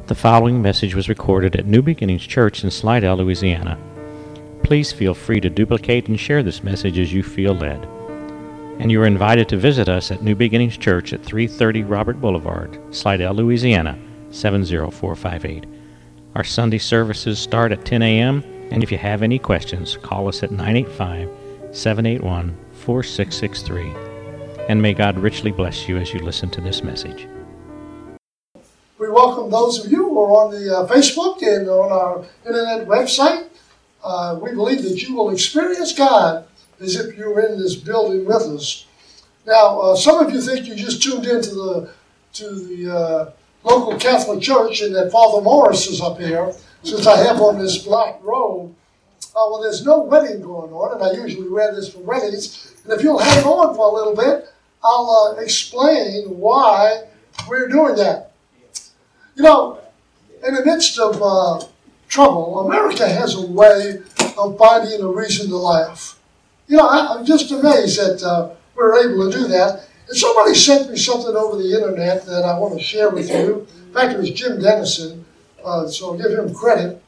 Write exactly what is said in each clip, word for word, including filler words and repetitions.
The following message was recorded at New Beginnings Church in Slidell, Louisiana. Please feel free to duplicate and share this message as you feel led. And you are invited to visit us at New Beginnings Church at three thirty Robert Boulevard, Slidell, Louisiana, seven zero four five eight. Our Sunday services start at ten a.m., and if you have any questions, call us at nine eight five, seven eight one, four six six three. And may God richly bless you as you listen to this message. We welcome those of you who are on the uh, Facebook and on our internet website. Uh, we believe that you will experience God as if you were in this building with us. Now, uh, some of you think you just tuned into the to the uh, local Catholic Church and that Father Morris is up here, since I have on this black robe. Uh, well, there's no wedding going on, and I usually wear this for weddings. And if you'll hang on for a little bit, I'll uh, explain why we're doing that. You know, in the midst of uh, trouble, America has a way of finding a reason to laugh. You know, I, I'm just amazed that uh, we're able to do that. And somebody sent me something over the internet that I want to share with you. In fact, it was Jim Dennison, uh, so I'll give him credit.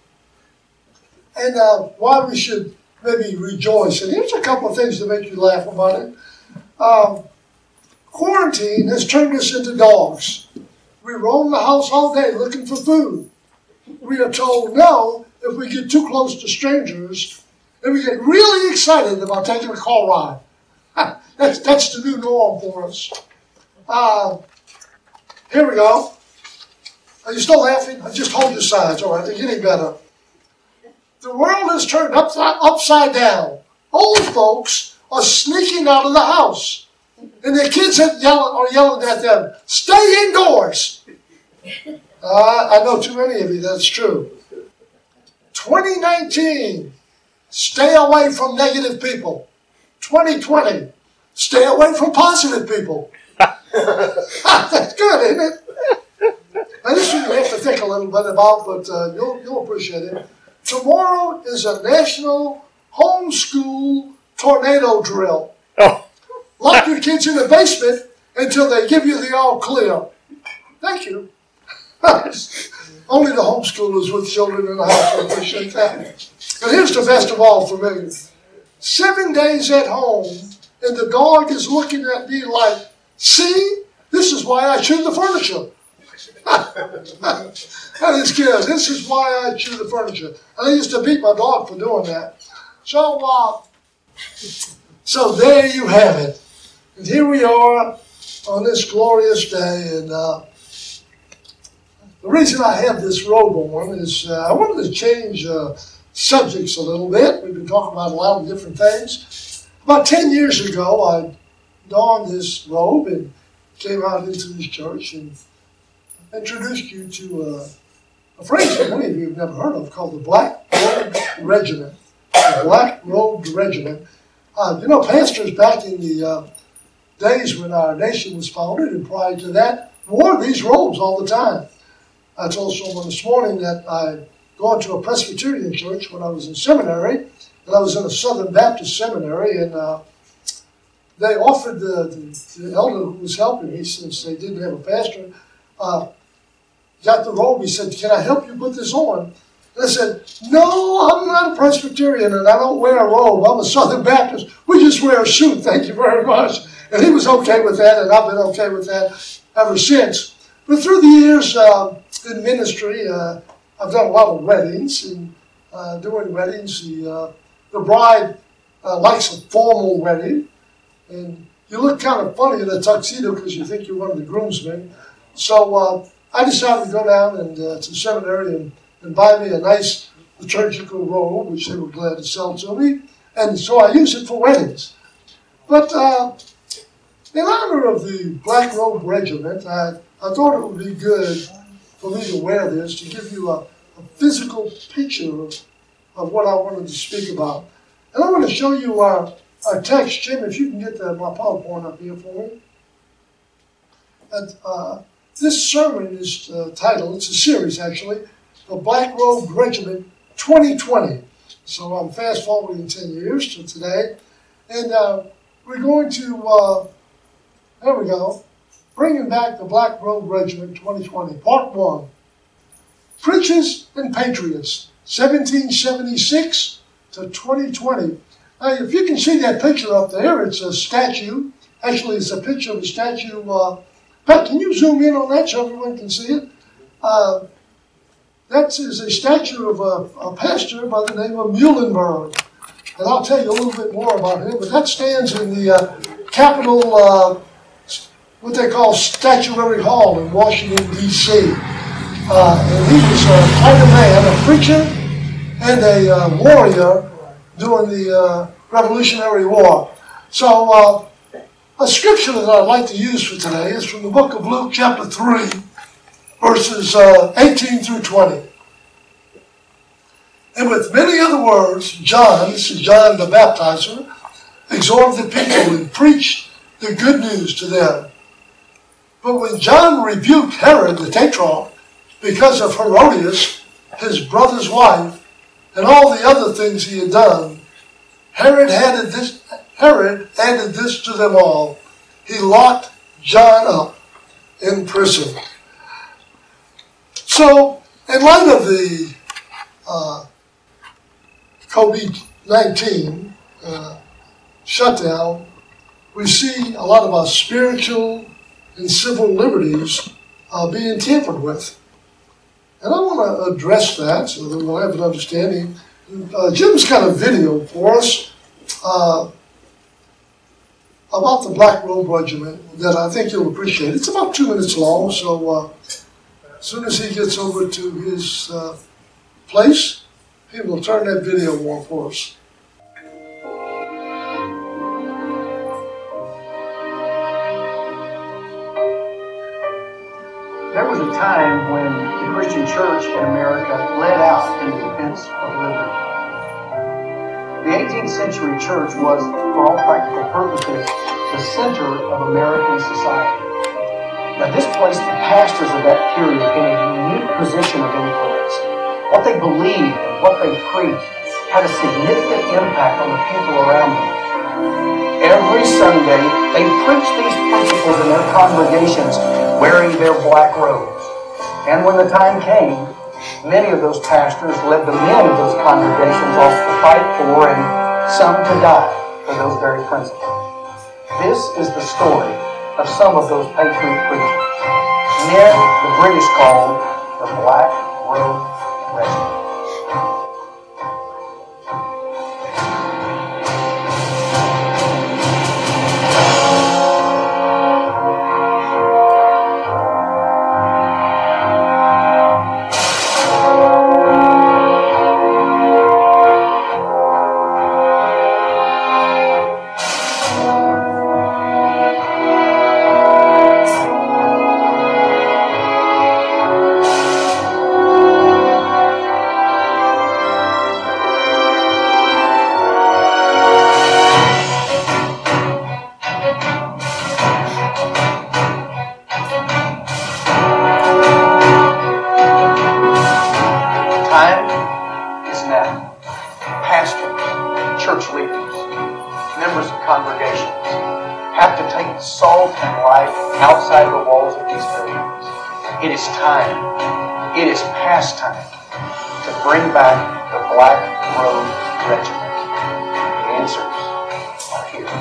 And uh, why we should maybe rejoice. And here's a couple of things to make you laugh about it. Um, quarantine has turned us into dogs. We roam the house all day looking for food. We are told no if we get too close to strangers, and we get really excited about taking a car ride. that's, that's the new norm for us. Uh, here we go. Are you still laughing? Just hold your sides, all right? They're getting better. The world is turned upside, upside down. Old folks are sneaking out of the house, and their kids are yelling, are yelling at them, stay indoors. Uh, I know too many of you, that's true. twenty nineteen, stay away from negative people. twenty twenty, stay away from positive people. That's good, isn't it? Now, this one you have to think a little bit about, but uh, you'll, you'll appreciate it. Tomorrow is a national homeschool tornado drill. Oh. Lock your kids in the basement until they give you the all clear. Thank you. Only the homeschoolers with children in the house will appreciate that. But here's the best of all for me. Seven days at home, and the dog is looking at me like, see, this is why I chew the furniture. That is good. This is why I chew the furniture. And I used to beat my dog for doing that. So, uh, so there you have it. And here we are on this glorious day. And uh, the reason I have this robe on is uh, I wanted to change uh, subjects a little bit. We've been talking about a lot of different things. About ten years ago, I donned this robe and came out into this church and introduced you to uh, a phrase that many of you have never heard of called the Black Robed Regiment. The Black Robed Regiment. Uh, you know, pastors back in the uh, days when our nation was founded and prior to that wore these robes all the time. I told someone this morning that I'd gone to a Presbyterian church when I was in seminary, and I was in a Southern Baptist seminary, and uh, they offered the, the, the elder who was helping me, since they didn't have a pastor, uh, got the robe. He said, can I help you put this on? And I said, no, I'm not a Presbyterian, and I don't wear a robe. I'm a Southern Baptist. We just wear a suit, thank you very much. And he was okay with that, and I've been okay with that ever since. But through the years uh, in ministry, uh, I've done a lot of weddings, and uh, doing weddings, the, uh, the bride uh, likes a formal wedding, and you look kind of funny in a tuxedo because you think you're one of the groomsmen. So uh, I decided to go down and uh, to seminary and, and buy me a nice liturgical robe, which they were glad to sell to me, and so I use it for weddings. But uh, in honor of the Black Robe Regiment, I, I thought it would be good for me to wear this to give you a, a physical picture of, of what I wanted to speak about. And I want to show you our, our text. Jim, if you can get the, my PowerPoint up here for me. And, uh, this sermon is uh, titled, it's a series actually, The Black Robe Regiment twenty twenty. So I'm fast forwarding ten years to today. And uh, we're going to, uh, there we go, Bringing Back the Black Robe Regiment twenty twenty, Part one. Preachers and Patriots, seventeen seventy-six to twenty twenty. Now, if you can see that picture up there, it's a statue. Actually, it's a picture of a statue. Uh, Pat, can you zoom in on that so everyone can see it? Uh, that is a statue of a, a pastor by the name of Muhlenberg. And I'll tell you a little bit more about him, but that stands in the uh, Capitol, uh, what they call Statuary Hall in Washington, D C Uh, and he was uh, quite a man, a preacher and a uh, warrior during the uh, Revolutionary War. So uh, a scripture that I'd like to use for today is from the book of Luke chapter three, verses uh, eighteen through twenty. And with many other words, John, this is John the Baptizer, exhorted the people and preached the good news to them. But when John rebuked Herod the Tetrarch because of Herodias, his brother's wife, and all the other things he had done, Herod added this, Herod added this to them all. He locked John up in prison. So, in light of the uh, COVID nineteen uh, shutdown, we see a lot of our spiritual and civil liberties uh, being tampered with. And I want to address that so that we'll have an understanding. Uh, Jim's got a video for us uh, about the Black Robe Regiment that I think you'll appreciate. It's about two minutes long, so uh, as soon as he gets over to his uh, place, he will turn that video on for us. There was a time when the Christian church in America led out in defense of liberty. The eighteenth century church was, for all practical purposes, the center of American society. Now, this placed the pastors of that period in a unique position of influence. What they believed and what they preached had a significant impact on the people around them. Every Sunday, they preached these principles in their congregations wearing their black robes. And when the time came, many of those pastors led the men of those congregations off to fight for and some to die for those very principles. This is the story of some of those patriot preachers. Men the British called the Black Robe Regiment. Outside the walls of these buildings. It is time, it is past time to bring back the Black Robe Regiment. The answers are here.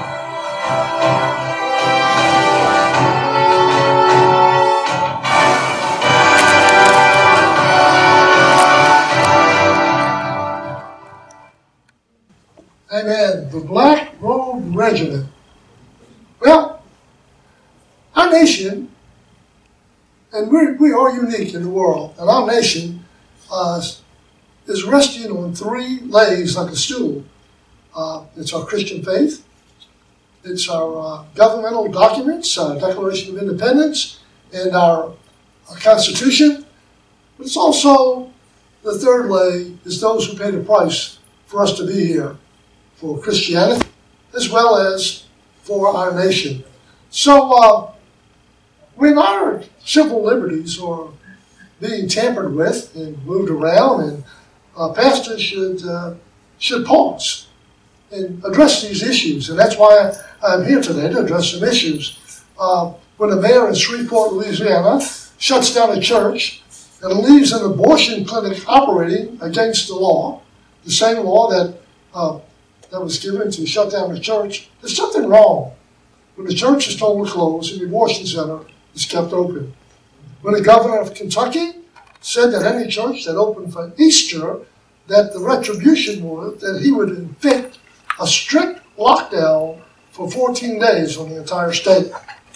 Amen. The Black Robe Regiment. Well, our nation, and we're, we are unique in the world, and our nation uh, is resting on three legs like a stool. Uh, it's our Christian faith, it's our uh, governmental documents, our Declaration of Independence, and our, our Constitution. But it's also the third leg is those who pay the price for us to be here, for Christianity, as well as for our nation. So, uh, when our civil liberties are being tampered with and moved around, and uh, pastors should uh, should pause and address these issues, and that's why I'm here today to address some issues. Uh, when the mayor in Shreveport, Louisiana, shuts down a church and leaves an abortion clinic operating against the law, the same law that uh, that was given to shut down the church, there's something wrong when the church is told to close and the abortion center is kept open. When the governor of Kentucky said that any church that opened for Easter, that the retribution was that he would inflict a strict lockdown for fourteen days on the entire state.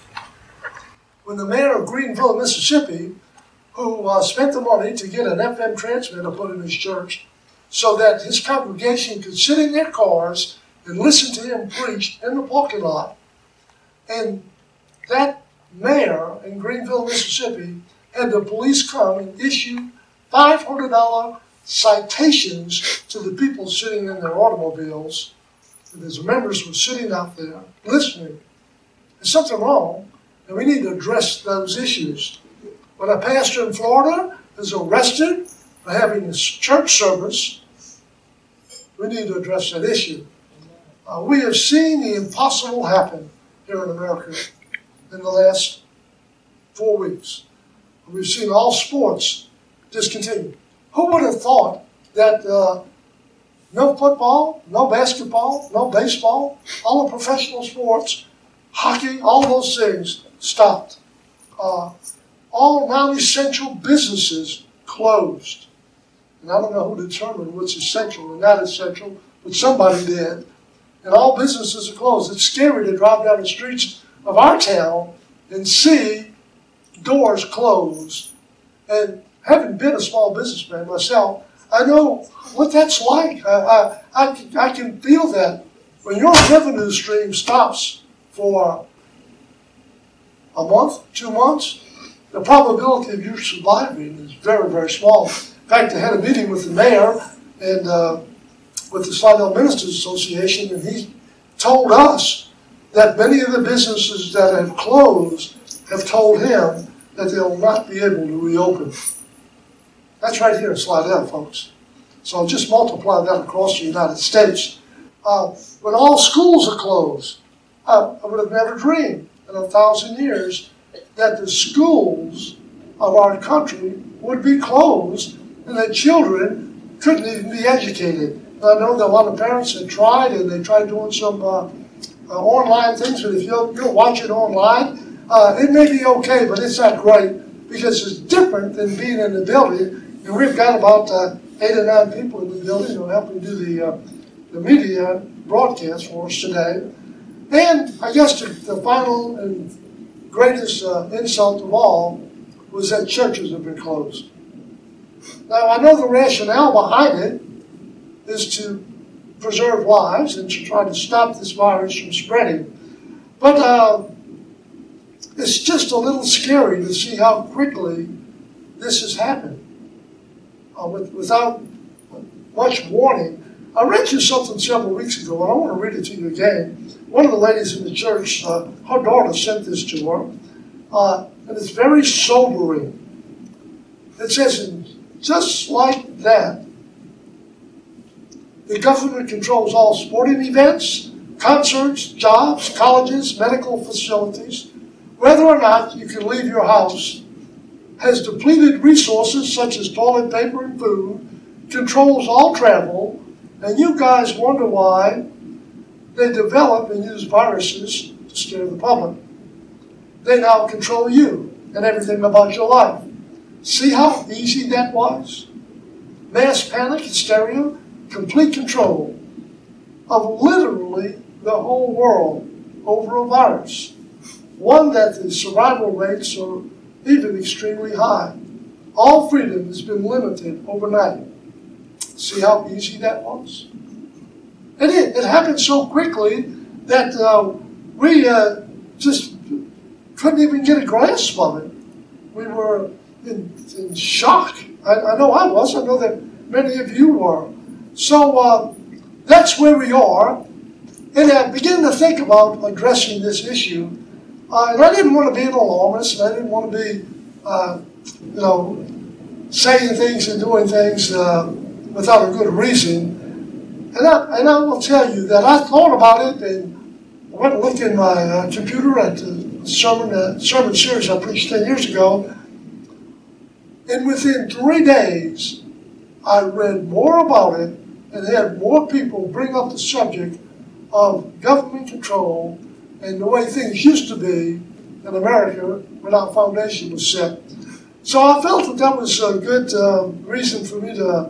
When the mayor of Greenville, Mississippi, who uh, spent the money to get an F M transmitter put in his church so that his congregation could sit in their cars and listen to him preach in the parking lot, and that mayor in Greenville, Mississippi, had the police come and issue five hundred dollars citations to the people sitting in their automobiles. And his members were sitting out there listening. There's something wrong, and we need to address those issues. When a pastor in Florida is arrested for having a church service, we need to address that issue. Uh, we have seen the impossible happen here in America in the last four weeks. We've seen all sports discontinued. Who would have thought that uh, no football, no basketball, no baseball, all the professional sports, hockey, all those things stopped. Uh, all non-essential businesses closed. And I don't know who determined what's essential and not essential, but somebody did. And all businesses are closed. It's scary to drive down the streets of our town and see doors closed. And having been a small businessman myself, I know what that's like. I, I, I, I can feel that when your revenue stream stops for a month, two months, the probability of you surviving is very, very small. In fact, I had a meeting with the mayor and uh, with the Slidell Ministers Association, and he told us that many of the businesses that have closed have told him that they will not be able to reopen. That's right here in Slidell, folks. So just multiply that across the United States. Uh, when all schools are closed, uh, I would have never dreamed in a thousand years that the schools of our country would be closed and that children couldn't even be educated. I know that a lot of parents have tried, and they tried doing some uh, uh, online things, but if you'll, you'll watch it online, uh, it may be okay, but it's not great because it's different than being in the building. And we've got about uh, eight or nine people in the building who are helping do the, uh, the media broadcast for us today. And I guess the, the final and greatest uh, insult of all was that churches have been closed. Now, I know the rationale behind it is to preserve lives and to try to stop this virus from spreading. But uh, it's just a little scary to see how quickly this has happened. Uh, with, without much warning. I read you something several weeks ago, and I want to read it to you again. One of the ladies in the church, uh, her daughter sent this to her, uh, and it's very sobering. It says, just like that, the government controls all sporting events, concerts, jobs, colleges, medical facilities, whether or not you can leave your house, has depleted resources such as toilet paper and food, controls all travel, and you guys wonder why they develop and use viruses to scare the public. They now control you and everything about your life. See how easy that was? Mass panic, hysteria, complete control of literally the whole world over a virus. One that the survival rates are even extremely high. All freedom has been limited overnight. See how easy that was? It is. It happened so quickly that uh, we uh, just couldn't even get a grasp of it. We were in, in shock. I, I know I was. I know that many of you were. So uh, that's where we are. And I began to think about addressing this issue. Uh, and I didn't want to be an alarmist. And I didn't want to be, uh, you know, saying things and doing things uh, without a good reason. And I, and I will tell you that I thought about it, and I went and looked in my uh, computer at the sermon, uh, sermon series I preached ten years ago. And within three days, I read more about it and had more people bring up the subject of government control and the way things used to be in America when our foundation was set. So I felt that that was a good uh, reason for me to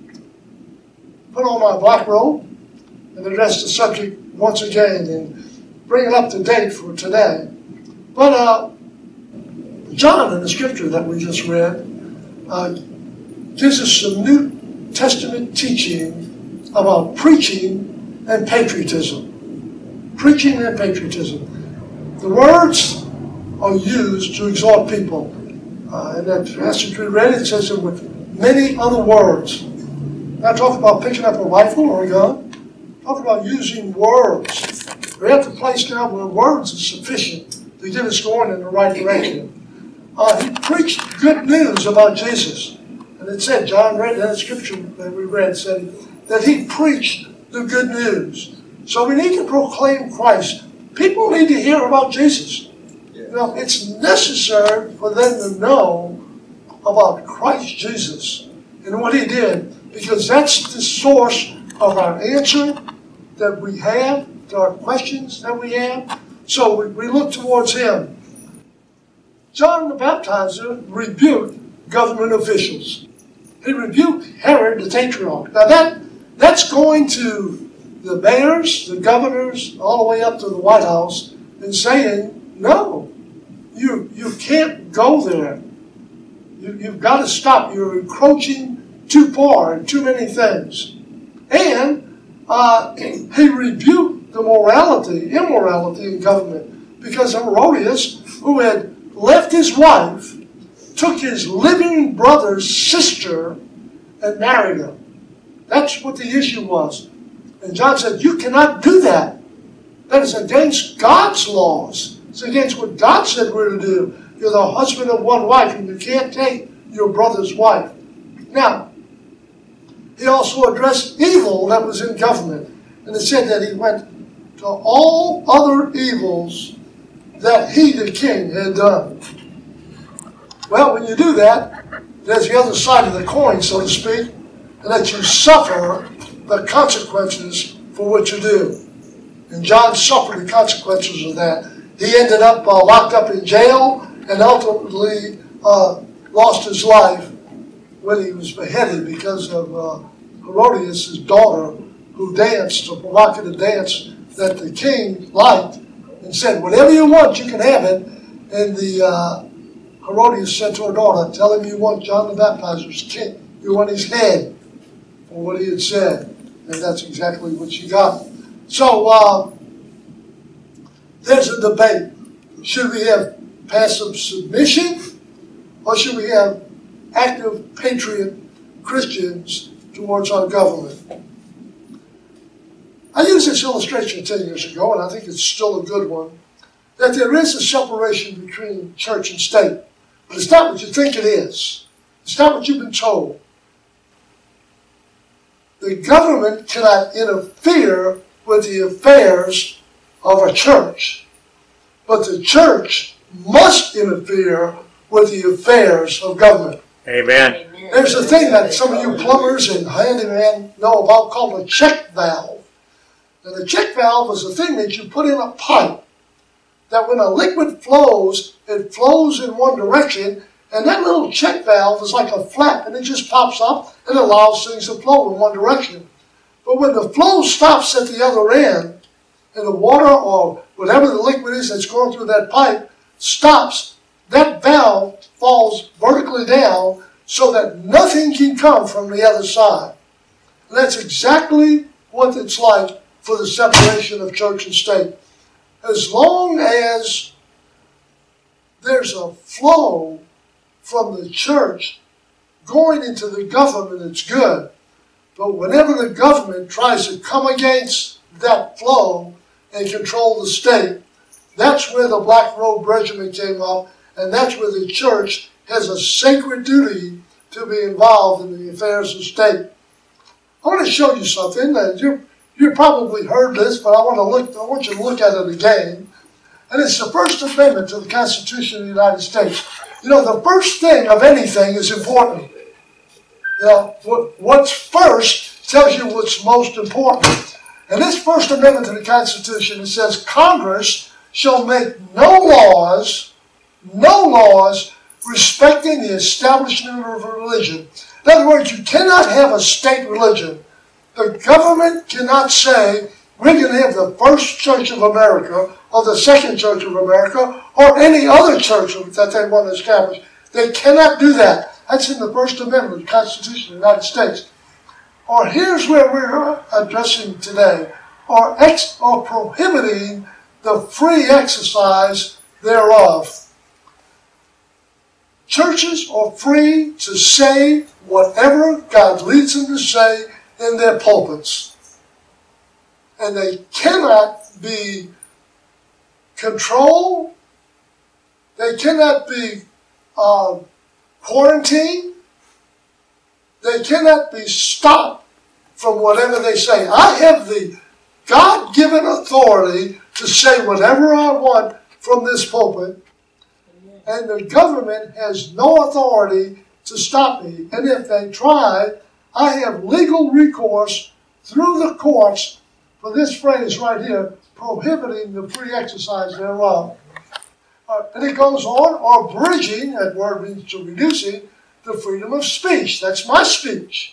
put on my black robe and address the subject once again and bring it up to date for today. But uh, John, in the scripture that we just read, uh, gives us some New Testament teaching about preaching and patriotism. Preaching and patriotism. The words are used to exhort people. Uh, in that passage we read, it says it with many other words. Not talking about picking up a rifle or a gun. Talking about using words. We're at the place now where words are sufficient to get us going in the right direction. Uh, he preached good news about Jesus. And it said, John read that scripture that we read, said that he preached the good news. So we need to proclaim Christ. People need to hear about Jesus. You know, it's necessary for them to know about Christ Jesus and what he did, because that's the source of our answer that we have to our questions that we have. So we, we look towards him. John the Baptizer rebuked government officials. He rebuked Herod the Tetrarch. Now that that's going to the mayors, the governors, all the way up to the White House, and saying, no, you you can't go there. You, you've got to stop. You're encroaching too far in too many things. And uh, he rebuked the morality, immorality in government, because Herodias, who had left his wife, took his living brother's sister and married her. That's what the issue was. And John said, you cannot do that. That is against God's laws. It's against what God said we're to do. You're the husband of one wife, and you can't take your brother's wife. Now, he also addressed evil that was in government. And it said that he went to all other evils that he, the king, had done. Well, when you do that, there's the other side of the coin, so to speak, and that you suffer the consequences for what you do. And John suffered the consequences of that. He ended up uh, locked up in jail and ultimately uh, lost his life when he was beheaded because of uh, Herodias' daughter, who danced a provocative dance that the king liked and said, whatever you want, you can have it. And the uh, Herodias said to her daughter, tell him you want John the Baptizer's king. You want his head for what he had said. And that's exactly what she got. So uh, there's a debate. Should we have passive submission, or should we have active patriot Christians towards our government? I used this illustration ten years ago, and I think it's still a good one, that there is a separation between church and state. But it's not what you think it is. It's not what you've been told. The government cannot interfere with the affairs of a church, but the church must interfere with the affairs of government. Amen. There's a thing that some of you plumbers and handymen know about called a check valve. And the check valve is a thing that you put in a pipe that when a liquid flows, it flows in one direction, and that little check valve is like a flap, and it just pops up and allows things to flow in one direction. But when the flow stops at the other end, and the water or whatever the liquid is that's going through that pipe stops, that valve falls vertically down so that nothing can come from the other side. And that's exactly what it's like for the separation of church and state. As long as there's a flow from the church going into the government, it's good. But whenever the government tries to come against that flow and control the state, that's where the Black Robe Regiment came up, and that's where the church has a sacred duty to be involved in the affairs of state. I want to show you something that you you probably heard this, but I want to look. I want you to look at it again. And it's the First Amendment to the Constitution of the United States. You know, the first thing of anything is important. You know, what, what's first tells you what's most important. And this First Amendment to the Constitution, it says, Congress shall make no laws, no laws respecting the establishment of a religion. In other words, you cannot have a state religion. The government cannot say, we're going to have the First Church of America or the Second Church of America or any other church that they want to establish. They cannot do that. That's in the First Amendment of the Constitution of the United States. Or here's where we're addressing today, or, ex, or prohibiting the free exercise thereof. Churches are free to say whatever God leads them to say in their pulpits. And they cannot be controlled. They cannot be uh, quarantined. They cannot be stopped from whatever they say. I have the God-given authority to say whatever I want from this pulpit, and the government has no authority to stop me. And if they try, I have legal recourse through the courts for this phrase right here, prohibiting the free exercise thereof. Uh, and it goes on, or abridging, that word means to reducing, the freedom of speech. That's my speech.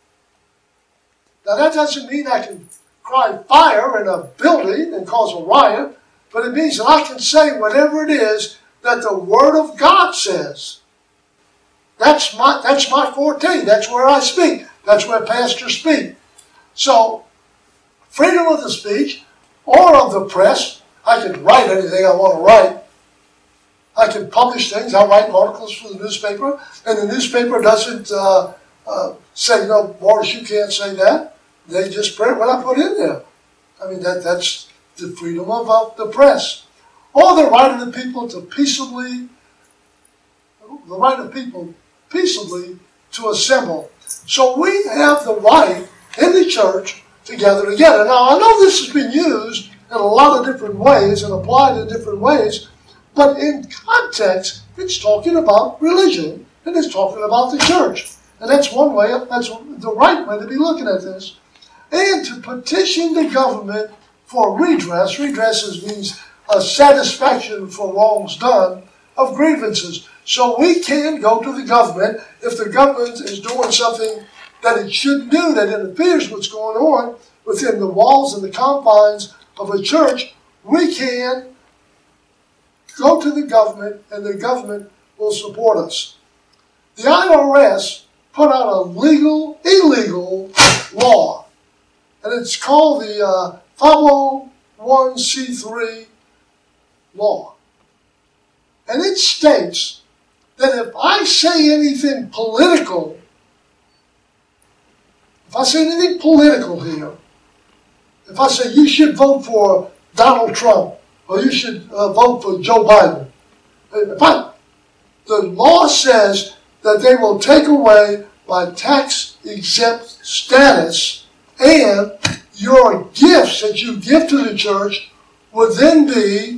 Now that doesn't mean I can cry fire in a building and cause a riot, but it means that I can say whatever it is that the Word of God says. That's my, that's my forte. That's where I speak. That's where pastors speak. So, freedom of the speech or of the press. I can write anything I want to write. I can publish things. I write articles for the newspaper, and the newspaper doesn't uh, uh, say, no, Morris, you can't say that. They just print what I put in there. I mean, that that's the freedom of, of the press. Or the right of the people to peaceably, the right of people peaceably to assemble. So we have the right in the church to gather together. Now, I know this has been used in a lot of different ways and applied in different ways, but in context, it's talking about religion, and it's talking about the church. And that's one way, that's the right way to be looking at this. And to petition the government for redress. Redress means a satisfaction for wrongs done of grievances. So we can go to the government if the government is doing something that it shouldn't do, that interferes with what's going on within the walls and the confines of a church. We can go to the government, and the government will support us. The I R S put out a legal, illegal law, and it's called the uh, five oh one c three law. And it states that if I say anything political, if I say anything political here, if I say you should vote for Donald Trump, or you should uh, vote for Joe Biden, if I, the law says that they will take away my tax-exempt status, and your gifts that you give to the church would then be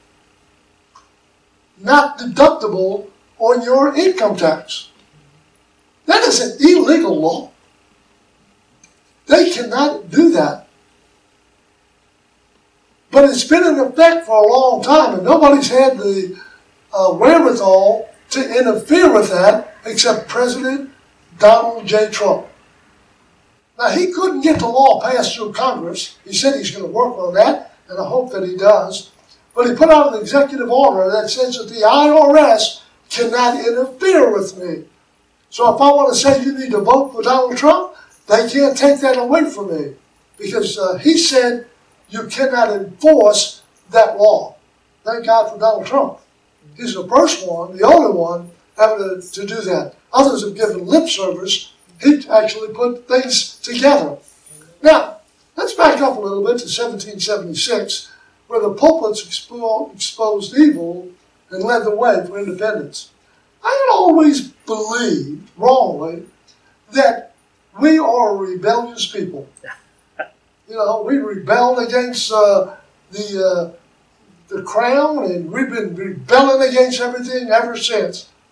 not deductible on your income tax. That is an illegal law. They cannot do that. But it's been in effect for a long time, and nobody's had the uh, wherewithal to interfere with that except President Donald J. Trump. Now, he couldn't get the law passed through Congress. He said he's going to work on that, and I hope that he does. But he put out an executive order that says that the I R S cannot interfere with me. So if I want to say you need to vote for Donald Trump, they can't take that away from me. Because uh, he said you cannot enforce that law. Thank God for Donald Trump. He's the first one, the only one, having to, to do that. Others have given lip service. He actually put things together. Now, let's back up a little bit to seventeen seventy-six, where the pulpits expo- exposed evil and led the way for independence. I had always believed, wrongly, that we are a rebellious people. You know, we rebelled against uh, the uh, the crown, and we've been rebelling against everything ever since.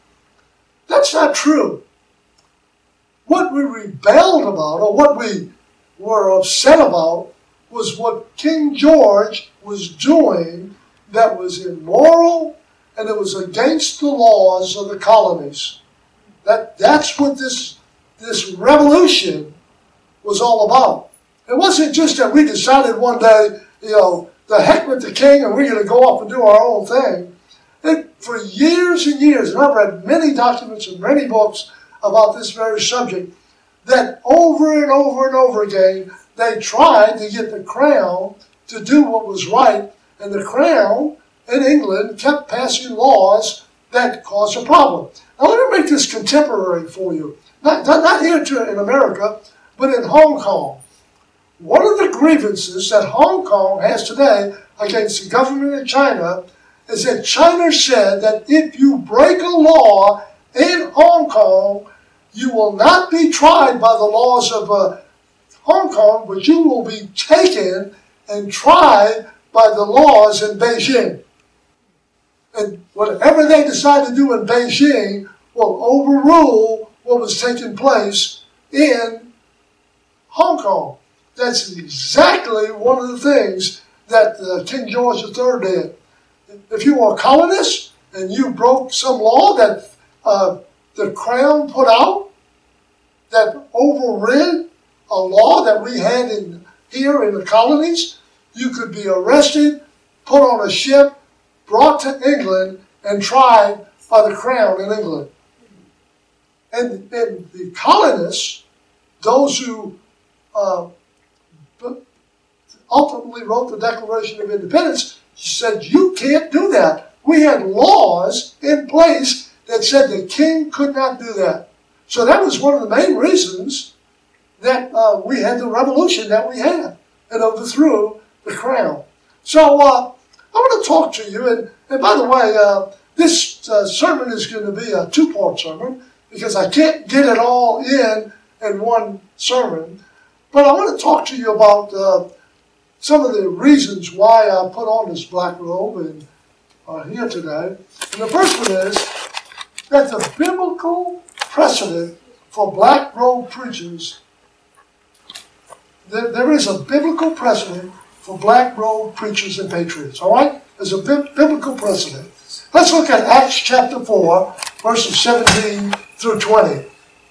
That's not true. What we rebelled about, or what we were upset about, was what King George was doing that was immoral, and it was against the laws of the colonies. That, that's what this, this revolution was all about. It wasn't just that we decided one day, you know, the heck with the king and we're going to go off and do our own thing. It, for years and years, and I've read many documents and many books about this very subject, that over and over and over again, they tried to get the crown to do what was right, and the crown in England kept passing laws that caused a problem. Now let me make this contemporary for you. Not, not, not here to, in America, but in Hong Kong. One of the grievances that Hong Kong has today against the government of China is that China said that if you break a law in Hong Kong, you will not be tried by the laws of uh, Hong Kong, but you will be taken and tried by the laws in Beijing. And whatever they decide to do in Beijing will overrule what was taking place in Hong Kong. That's exactly one of the things that uh, King George the Third did. If you were a colonist and you broke some law that uh, the crown put out, that overrid a law that we had in here in the colonies, you could be arrested, put on a ship, brought to England, and tried by the crown in England. And, and the colonists, those who uh, ultimately wrote the Declaration of Independence, said, you can't do that. We had laws in place that said the king could not do that. So that was one of the main reasons that uh, we had the revolution that we had and overthrew the crown. So uh, I want to talk to you, and, and by the way, uh, this uh, sermon is going to be a two-part sermon because I can't get it all in in one sermon. But I want to talk to you about uh, some of the reasons why I put on this black robe and are here today. And the first one is that the biblical precedent for black robe preachers, there, there is a biblical precedent for black robe preachers and patriots, all right? There's a bi- biblical precedent. Let's look at Acts chapter four, verses seventeen through twenty.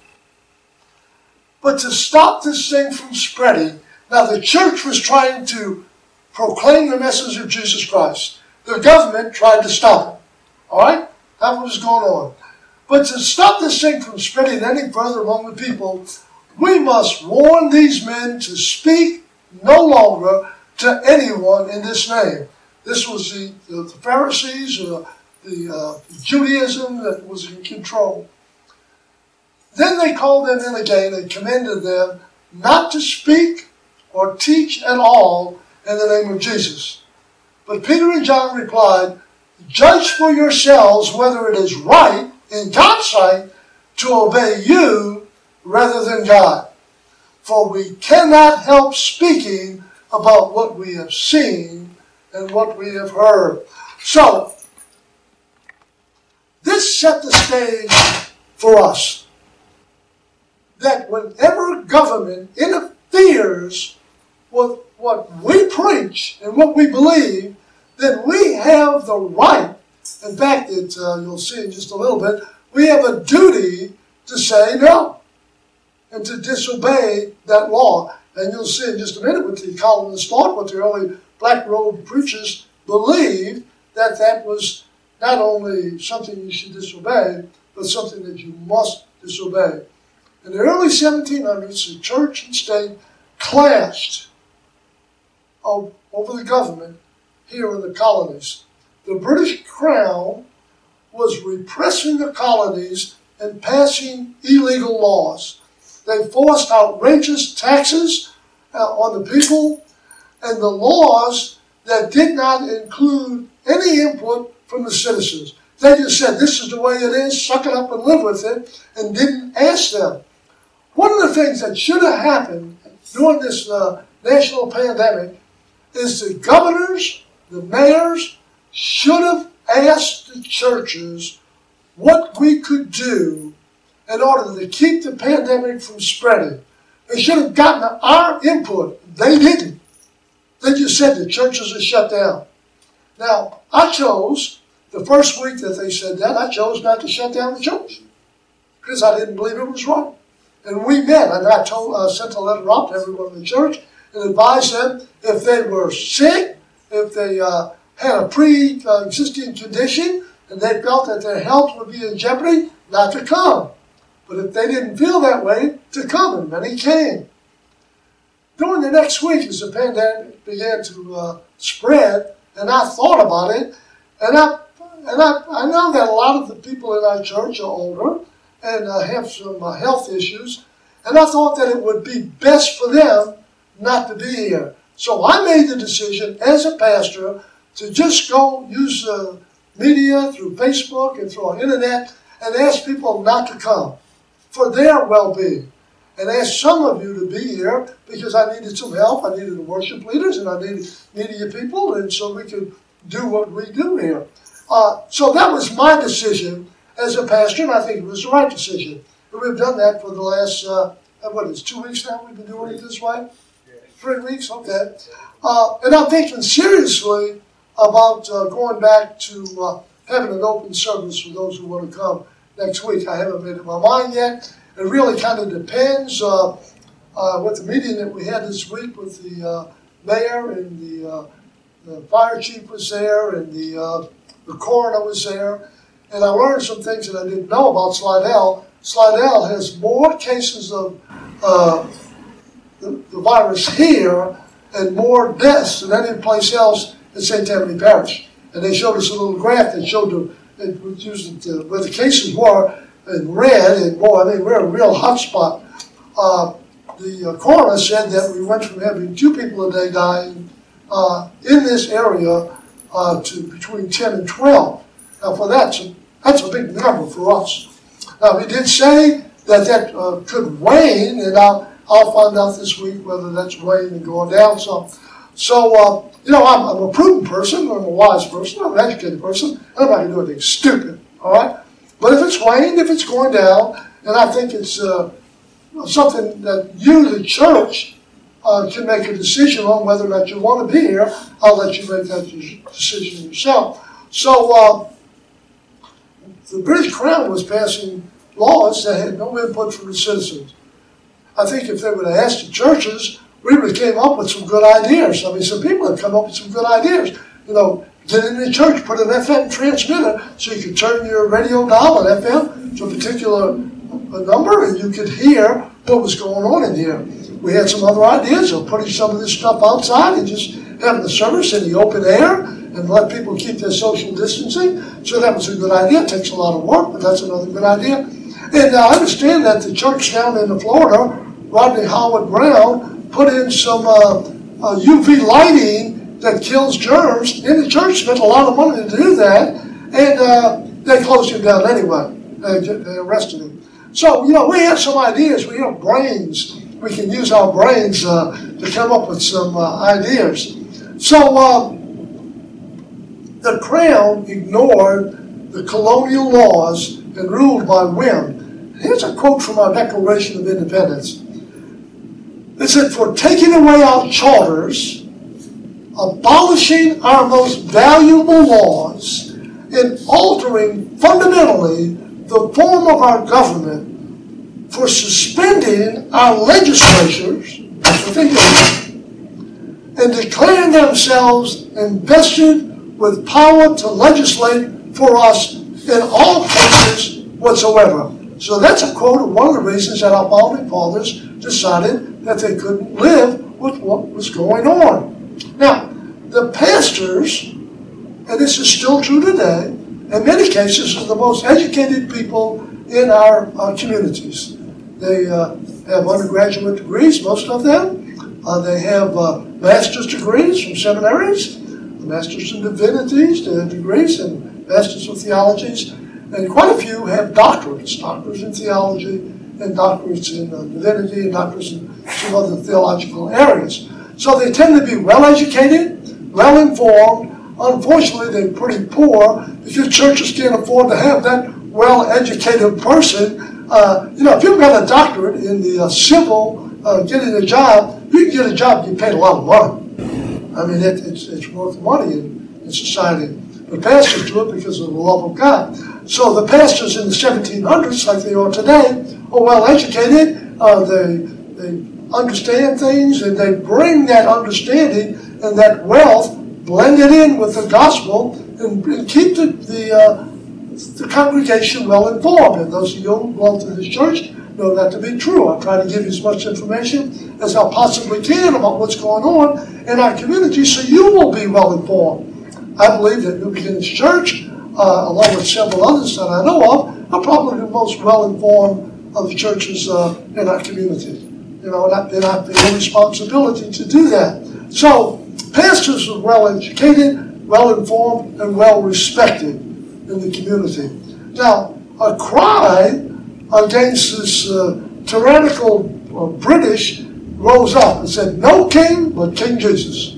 But to stop this thing from spreading, now the church was trying to proclaim the message of Jesus Christ. The government tried to stop it, all right? That's what was going on. But to stop this thing from spreading any further among the people, we must warn these men to speak no longer to anyone in this name. This was the, the, the Pharisees, uh, the uh, Judaism that was in control. Then they called them in again and commanded them not to speak or teach at all in the name of Jesus. But Peter and John replied, judge for yourselves whether it is right in God's sight to obey you rather than God. For we cannot help speaking about what we have seen and what we have heard. So, this set the stage for us. That whenever government interferes with what we preach and what we believe, then we have the right. In fact, it, uh, you'll see in just a little bit, we have a duty to say no and to disobey that law. And you'll see in just a minute with the colonists thought, what the early black robe preachers believed, that that was not only something you should disobey, but something that you must disobey. In the early seventeen hundreds, the church and state clashed over the government here in the colonies. The British Crown was repressing the colonies and passing illegal laws. They forced outrageous taxes uh, on the people, and the laws that did not include any input from the citizens. They just said, this is the way it is, suck it up and live with it, and didn't ask them. One of the things that should have happened during this uh, national pandemic is the governors, the mayors, should have asked the churches what we could do in order to keep the pandemic from spreading. They should have gotten our input. They didn't. They just said the churches are shut down. Now, I chose, the first week that they said that, I chose not to shut down the church because I didn't believe it was right. And we met, and I told, uh, sent a letter out to everyone in the church and advised them if they were sick, if they uh, had a pre-existing condition, and they felt that their health would be in jeopardy, not to come. But if they didn't feel that way, to come, and many came. During the next week, as the pandemic began to uh, spread, and I thought about it, and I and I, I know that a lot of the people in our church are older and uh, have some uh, health issues, and I thought that it would be best for them not to be here. So I made the decision as a pastor to just go use uh, media through Facebook and through our internet and ask people not to come for their well-being. And ask some of you to be here because I needed some help. I needed the worship leaders and I needed media people, and so we could do what we do here. Uh, so that was my decision as a pastor, and I think it was the right decision. And we've done that for the last, uh, what is it, two weeks now we've been doing it this way? Three weeks? Okay. Uh, and I'm thinking seriously about uh, going back to uh, having an open service for those who want to come next week. I haven't made up my mind yet. It really kind of depends uh, uh, with the meeting that we had this week with the uh, mayor and the, uh, the fire chief was there and the, uh, the coroner was there. And I learned some things that I didn't know about Slidell. Slidell has more cases of uh, the, the virus here and more deaths than any place else in Saint Tammany Parish. And they showed us a little graph that showed the, it was used uh, where the cases were in red, and boy, I mean, we're a real hot spot. Uh, the uh, coroner said that we went from having two people a day dying uh, in this area uh, to between ten and twelve. Now, for that, that's a big number for us. Now, we did say that that uh, could wane, and I'll, I'll find out this week whether that's waning and going down some. So, uh, you know, I'm, I'm a prudent person, I'm a wise person, I'm an educated person, and I'm not going to do anything stupid, all right? But if it's waned, if it's going down, and I think it's uh, something that you, the church, uh, can make a decision on whether or not you want to be here, I'll let you make that decision yourself. So uh, the British Crown was passing laws that had no input from the citizens. I think if they would have asked the churches, we would have came up with some good ideas. I mean, some people have come up with some good ideas. You know, get in the church, put an F M transmitter so you could turn your radio dial on F M to a particular number and you could hear what was going on in here. We had some other ideas of putting some of this stuff outside and just having the service in the open air and let people keep their social distancing. So that was a good idea. It takes a lot of work, but that's another good idea. And I understand that the church down in Florida, Rodney Howard Brown, put in some uh, uh, U V lighting that kills germs in the church. Spent a lot of money to do that, and uh, they closed him down anyway. They, they arrested him. So, you know, we have some ideas. We have brains. We can use our brains uh, to come up with some uh, ideas. So, uh, the Crown ignored the colonial laws and ruled by whim. Here's a quote from our Declaration of Independence. It said, "For taking away our charters, abolishing our most valuable laws, and altering fundamentally the form of our government, for suspending our legislatures, that's what they did, and declaring themselves invested with power to legislate for us in all cases whatsoever." So that's a quote of one of the reasons that our founding fathers decided that they couldn't live with what was going on. Now, the pastors, and this is still true today, in many cases are the most educated people in our uh, communities. They uh, have undergraduate degrees, most of them. Uh, they have uh, master's degrees from seminaries, master's in divinities, degrees, and master's of theologies. And quite a few have doctorates, doctors in theology, and doctorates in uh, divinity, and doctors in some other theological areas. So they tend to be well-educated, well-informed. Unfortunately, they're pretty poor because churches can't afford to have that well-educated person, uh, you know, if you've got a doctorate in the uh, civil, uh, getting a job, you can get a job and get paid a lot of money. I mean, it, it's, it's worth money in, in society. But pastors do it because of the love of God. So the pastors in the seventeen hundreds, like they are today, are well-educated. Uh, they, they understand things, and they bring that understanding and that wealth, blend it in with the gospel, and, and keep the, the, uh, the congregation well-informed. And those of you who belong to this church know that to be true. I try to give you as much information as I possibly can about what's going on in our community so you will be well-informed. I believe that New Beginnings Church, uh, along with several others that I know of, are probably the most well-informed of the churches uh, in our community. You know, and I, and I feel a responsibility to do that. So, pastors are well-educated, well-informed, and well-respected in the community. Now, a cry against this uh, tyrannical uh, British rose up and said, "No king but King Jesus."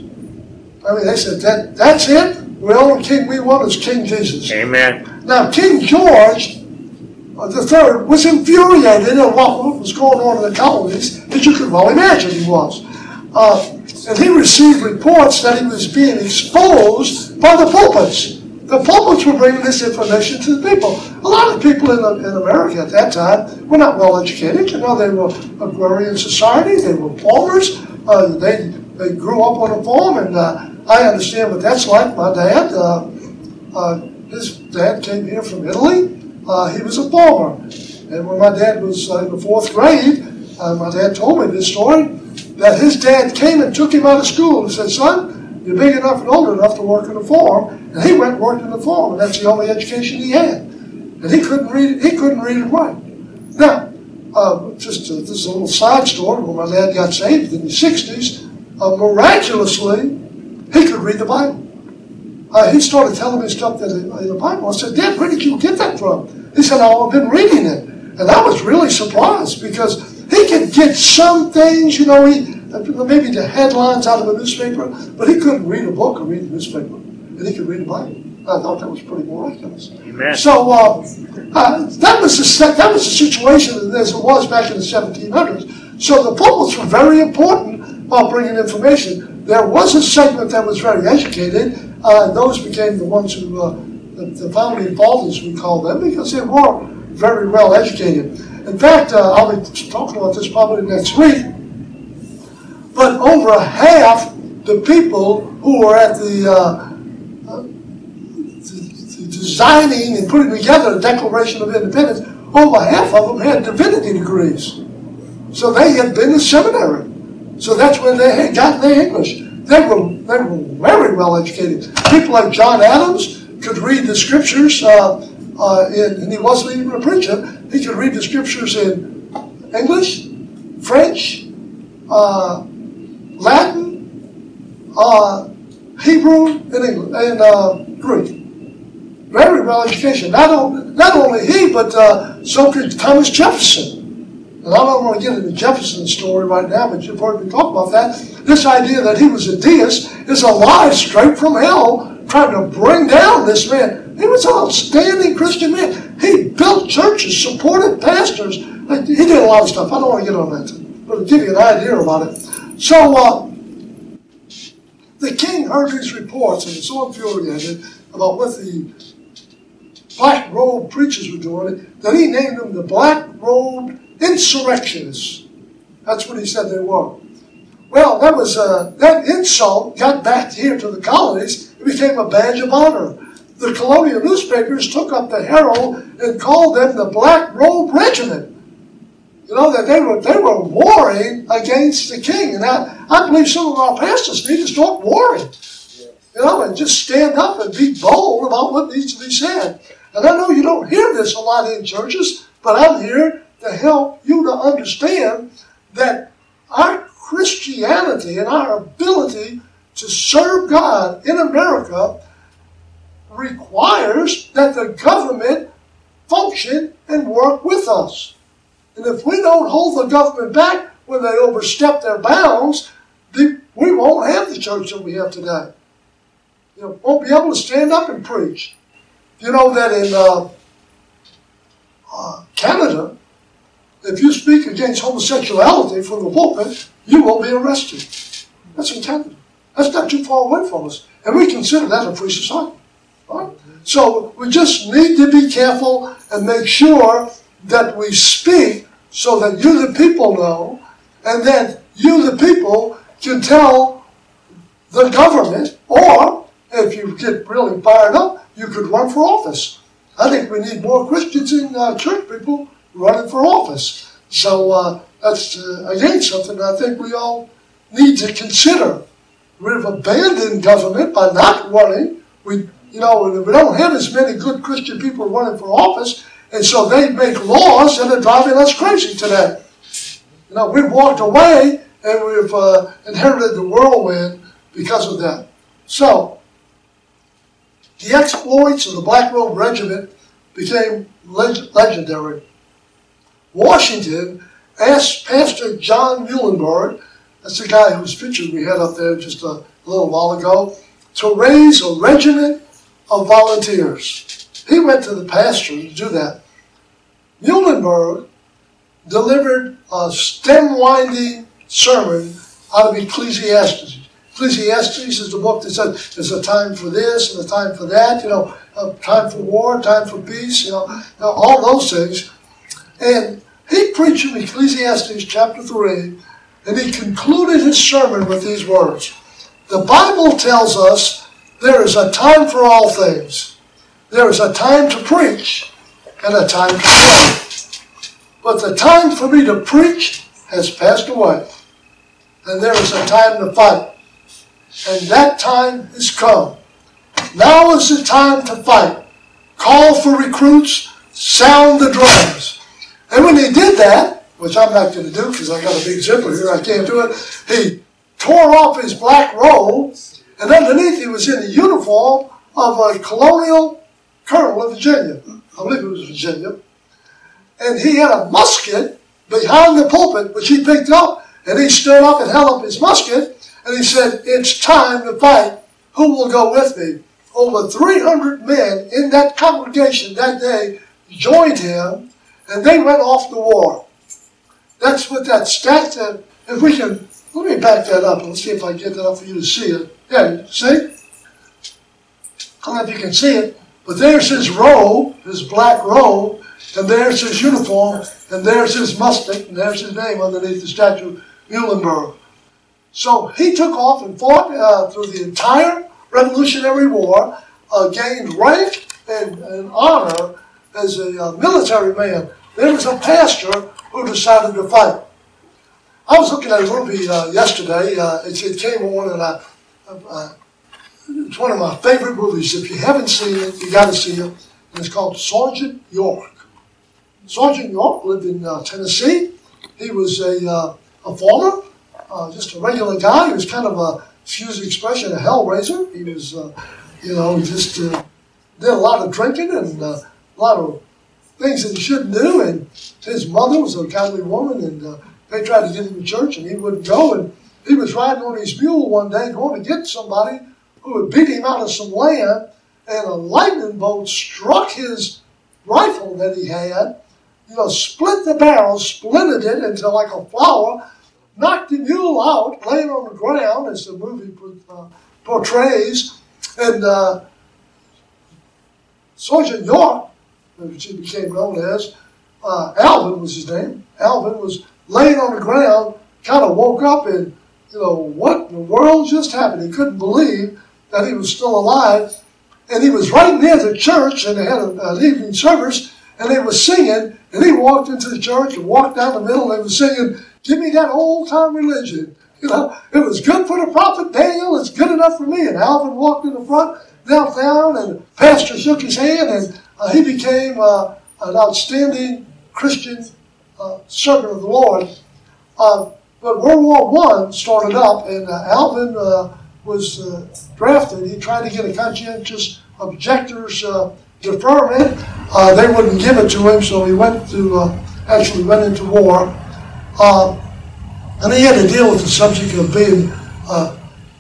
I mean, they said, that that's it? The only king we want is King Jesus. Amen. Now, King George uh, the third was infuriated at what was going on in the colonies, as you could well imagine he was. Uh, and he received reports that he was being exposed by the pulpits. The pulpits were bringing this information to the people. A lot of people in, the, in America at that time were not well educated. You know, they were agrarian society. They were farmers. Uh, they they grew up on a farm, and uh, I understand what that's like. My dad, uh, uh, his dad came here from Italy. Uh, he was a farmer, and when my dad was uh, in the fourth grade, uh, my dad told me this story that his dad came and took him out of school and said, "Son, you're big enough and old enough to work in a farm." And he went and worked in the farm, and that's the only education he had. And he couldn't read. He couldn't read and write. Now, uh, just uh, this is a little side story. When my dad got saved in the sixties, uh, miraculously, he could read the Bible. Uh, he started telling me stuff that in, in the Bible. I said, "Dad, where did you get that from?" He said, "Oh, I've been reading it." And I was really surprised because he could get some things, you know, he maybe the headlines out of a newspaper, but he couldn't read a book or read a newspaper. And he could read the Bible. I thought that was pretty miraculous. Amen. So uh, uh, that was the that was the situation as it was back in the seventeen hundreds. So the pulpits were very important while bringing information. There was a segment that was very educated, uh, and those became the ones who, uh, the, the founding fathers, we call them, because they were very well educated. In fact, uh, I'll be talking about this probably next week. But over half the people who were at the uh, designing and putting together the Declaration of Independence, over half of them had divinity degrees. So they had been to seminary. So that's where they had gotten their English. They were, they were very well educated. People like John Adams could read the scriptures, uh, uh, in, and he wasn't even a preacher. He could read the scriptures in English, French, uh, Latin, uh, Hebrew, and, English, and uh, Greek. Very well education. Not only, not only he, but uh, so could Thomas Jefferson. And I don't want to get into Jefferson's story right now, but you've heard me talk about that. This idea that he was a deist is a lie straight from hell, trying to bring down this man. He was an outstanding Christian man. He built churches, supported pastors. He did a lot of stuff. I don't want to get on that, but to give you an idea about it. So uh, the king heard these reports and was so infuriated about what the black robe preachers were doing that he named them the black robe insurrectionists. That's what he said they were. Well, that was uh, that insult got back here to the colonies. It became a badge of honor. The colonial newspapers took up the Herald and called them the Black Robe Regiment. You know, that they were they were warring against the king. And I, I believe some of our pastors need to start warring. You know, and just stand up and be bold about what needs to be said. And I know you don't hear this a lot in churches, but I'm here to help you to understand that our Christianity and our ability to serve God in America requires that the government function and work with us. And if we don't hold the government back when they overstep their bounds, we won't have the church that we have today. You know, won't be able to stand up and preach. You know that in uh, uh, Canada, if you speak against homosexuality from the pulpit, you will be arrested. That's in Canada. That's not too far away from us. And we consider that a free society. Right? So we just need to be careful and make sure that we speak so that you, the people, know, and then you, the people, can tell the government, or if you get really fired up, you could run for office. I think we need more Christians in uh, church people running for office. So uh, that's, uh, again, something I think we all need to consider. We've abandoned government by not running. We, you know, we don't have as many good Christian people running for office, and so they make laws that are driving us crazy today. You know, we've walked away and we've uh, inherited the whirlwind because of that. So, the exploits of the Black Robe Regiment became leg- legendary. Washington asked Pastor John Muhlenberg, that's the guy whose picture we had up there just a, a little while ago, to raise a regiment of volunteers. He went to the pastor to do that. Muhlenberg delivered a stem-winding sermon out of Ecclesiastes. Ecclesiastes is the book that says there's a time for this and a time for that, you know, a time for war, time for peace, you know, you know all those things. And he preached in Ecclesiastes chapter three, and he concluded his sermon with these words. The Bible tells us there is a time for all things. There is a time to preach and a time to pray. But the time for me to preach has passed away. And there is a time to fight. And that time is come. Now is the time to fight. Call for recruits, sound the drums. And when he did that, which I'm not going to do because I got a big zipper here, I can't do it, he tore off his black robe, and underneath he was in the uniform of a colonial colonel of Virginia. I believe it was Virginia. And he had a musket behind the pulpit, which he picked up, and he stood up and held up his musket, and he said, it's time to fight. Who will go with me? Over three hundred men in that congregation that day joined him, and they went off to war. That's what that stat said. If we can, let me back that up and let's see if I can get that up for you to see it. Yeah, see? I don't know if you can see it, but there's his robe, his black robe, and there's his uniform, and there's his musket, and there's his name underneath the statue, Muhlenberg. So he took off and fought uh, through the entire Revolutionary War, uh, gained rank and, and honor as a uh, military man. There was a pastor who decided to fight. I was looking at a movie uh, yesterday. Uh, it, it came on, and I, uh, it's one of my favorite movies. If you haven't seen it, you got to see it. And it's called Sergeant York. Sergeant York lived in uh, Tennessee. He was a, uh, a farmer, uh, just a regular guy. He was kind of a, excuse the expression, a hellraiser. He was, uh, you know, he just uh, did a lot of drinking and uh, a lot of things that he shouldn't do. And his mother was a godly woman, and uh, they tried to get him to church, and he wouldn't go. And he was riding on his mule one day going to get somebody who had beat him out of some land, and a lightning bolt struck his rifle that he had, you know, split the barrel, splintered it into like a flower, knocked the mule out, laying on the ground, as the movie uh, portrays. And uh, Sergeant York, which he became known as, uh, Alvin was his name. Alvin was laying on the ground, kind of woke up and, you know, what in the world just happened? He couldn't believe that he was still alive. And he was right near the church, and they had an evening service, and they were singing, and he walked into the church and walked down the middle, and they were singing, give me that old-time religion. You know, it was good for the prophet Daniel, it's good enough for me. And Alvin walked in the front, knelt down, and the pastor shook his hand, and uh, he became uh, an outstanding Christian uh, servant of the Lord. Uh, but World War One started up, and uh, Alvin uh, was uh, drafted. He tried to get a conscientious objectors uh, deferment. Uh, they wouldn't give it to him, so he went to uh, actually went into war. Uh, and he had to deal with the subject of being uh,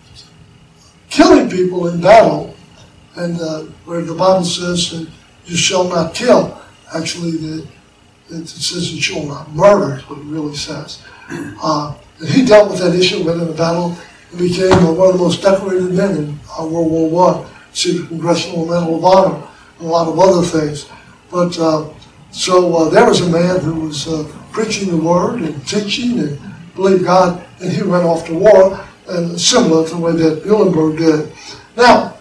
killing people in battle, and uh, where the Bible says that you shall not kill. Actually, the, It says that you will not murder, is what it really says. Uh, and he dealt with that issue, went into battle, and became uh, one of the most decorated men in uh, World War One. Received the Congressional Medal of Honor and a lot of other things. But uh, so uh, there was a man who was uh, preaching the word and teaching and believed God, and he went off to war, and similar to the way that Muhlenberg did. Now,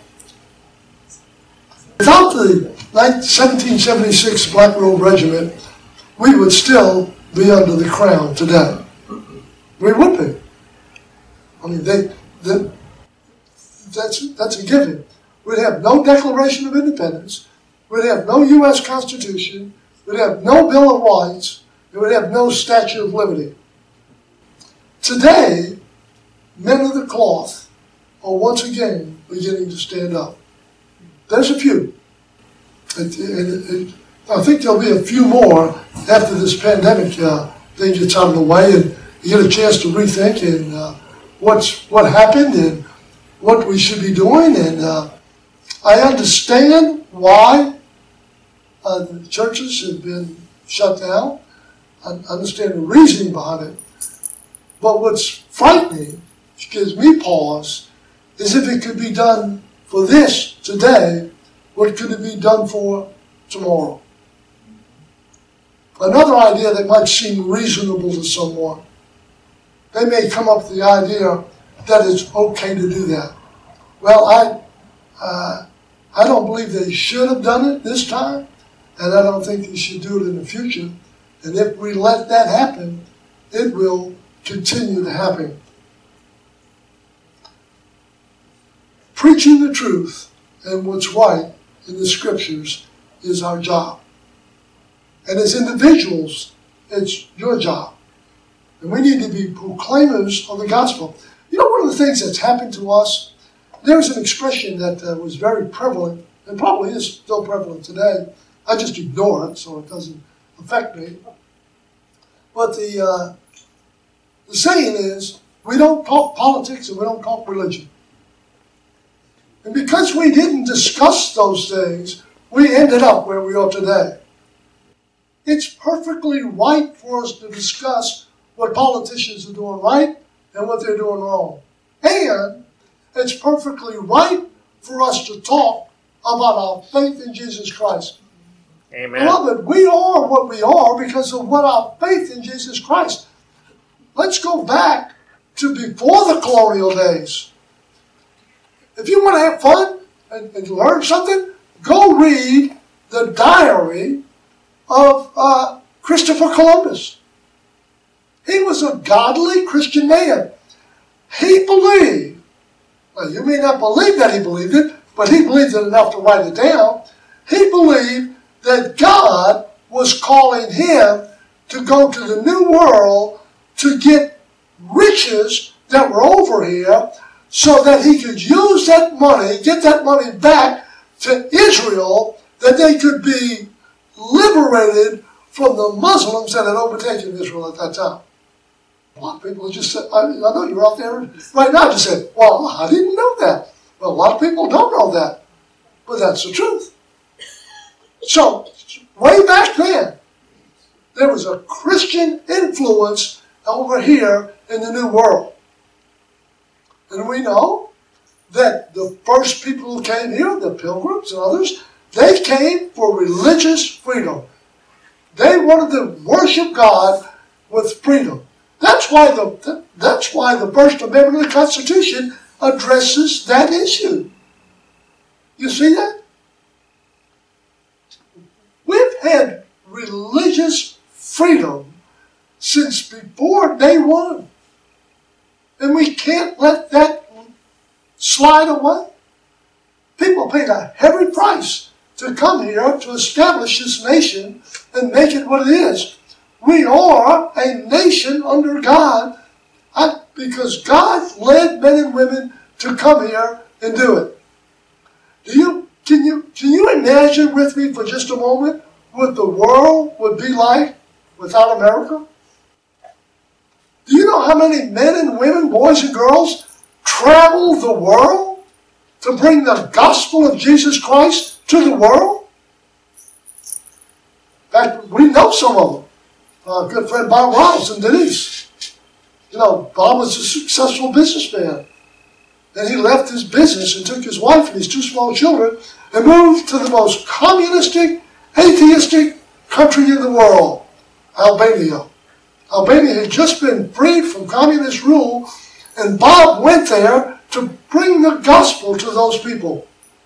without the seventeen seventy-six Black Robe Regiment, we would still be under the crown today. We would be. I mean, they, they, that's, that's a given. We'd have no Declaration of Independence. We'd have no U S Constitution. We'd have no Bill of Rights. And we'd have no Statue of Liberty. Today, men of the cloth are once again beginning to stand up. There's a few. It, it, it, I think there'll be a few more after this pandemic uh, thing gets out of the way and you get a chance to rethink and uh, what's what happened and what we should be doing. And uh, I understand why uh, the churches have been shut down. I understand the reasoning behind it. But what's frightening, which gives me pause, is if it could be done for this today, what could it be done for tomorrow? Another idea that might seem reasonable to someone, they may come up with the idea that it's okay to do that. Well, I, uh, I don't believe they should have done it this time, and I don't think they should do it in the future. And if we let that happen, it will continue to happen. Preaching the truth and what's right in the scriptures is our job. And as individuals, it's your job. And we need to be proclaimers of the gospel. You know, one of the things that's happened to us, there's an expression that uh, was very prevalent, and probably is still prevalent today. I just ignore it so it doesn't affect me. But the, uh, the saying is, we don't talk politics and we don't talk religion. And because we didn't discuss those things, we ended up where we are today. It's perfectly right for us to discuss what politicians are doing right and what they're doing wrong. And it's perfectly right for us to talk about our faith in Jesus Christ. Amen. Beloved, we are what we are because of what our faith in Jesus Christ. Let's go back to before the colonial days. If you want to have fun and, and learn something, go read the diary of uh, Christopher Columbus. He was a godly Christian man. He believed, well, you may not believe that he believed it, but he believed it enough to write it down. He believed that God was calling him to go to the New World to get riches that were over here so that he could use that money, get that money back to Israel, that they could be liberated from the Muslims that had overtaken Israel at that time. A lot of people just said, I, I know you're out there right now, just said, well, I didn't know that. Well, a lot of people don't know that. But that's the truth. So, way back then, there was a Christian influence over here in the New World. And we know that the first people who came here, the Pilgrims and others, they came for religious freedom. They wanted to worship God with freedom. That's why the, that's why the First Amendment of the Constitution addresses that issue. You see that? We've had religious freedom since before day one. And we can't let that slide away. People paid a heavy price to come here to establish this nation and make it what it is. We are a nation under God because God led men and women to come here and do it. Do you, can you, can you imagine with me for just a moment what the world would be like without America? Do you know how many men and women, boys and girls, travel the world to bring the gospel of Jesus Christ to the world? In fact, we know some of them. our good friend Bob Ross and Denise. You know, Bob was a successful businessman. And he left his business and took his wife and his two small children and moved to the most communistic, atheistic country in the world, Albania. Albania had just been freed from communist rule, and Bob went there to bring the gospel to those people.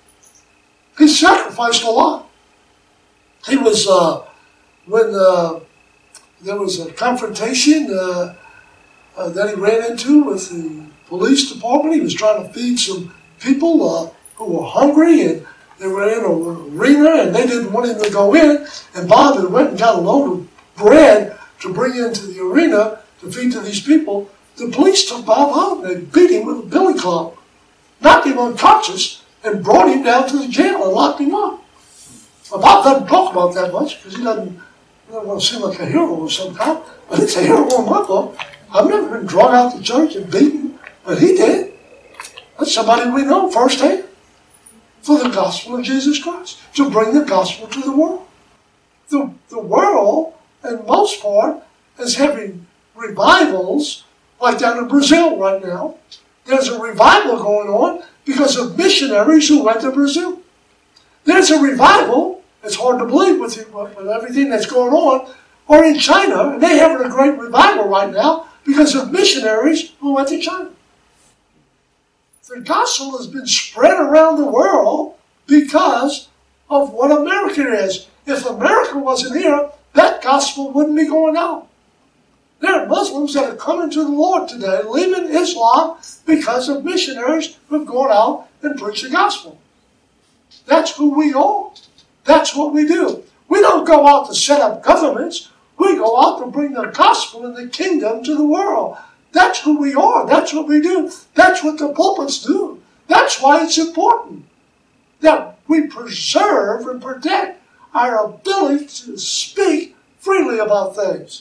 He sacrificed a lot. He was, uh, when uh, there was a confrontation uh, uh, that he ran into with the police department, he was trying to feed some people uh, who were hungry, and they were in an arena, and they didn't want him to go in, and Bob had went and got a load of bread to bring into the arena to feed to these people. The police took Bob out, and they beat him with a billy club, knocked him unconscious, and brought him down to the jail and locked him up. Well, Bob doesn't talk about that much, because he doesn't, he doesn't want to seem like a hero of some kind, but it's a hero in my book. I've never been dragged out to church and beaten, but he did. That's somebody we know firsthand for the gospel of Jesus Christ, to bring the gospel to the world. The, the world, in most part, is having revivals, like down in Brazil right now. There's a revival going on because of missionaries who went to Brazil. There's a revival, it's hard to believe with, with everything that's going on, or in China, and they're having a great revival right now because of missionaries who went to China. The gospel has been spread around the world because of what America is. If America wasn't here, that gospel wouldn't be going out. There are Muslims that are coming to the Lord today, leaving Islam because of missionaries who have gone out and preached the gospel. That's who we are. That's what we do. We don't go out to set up governments. We go out to bring the gospel and the kingdom to the world. That's who we are. That's what we do. That's what the pulpits do. That's why it's important that we preserve and protect our ability to speak freely about things.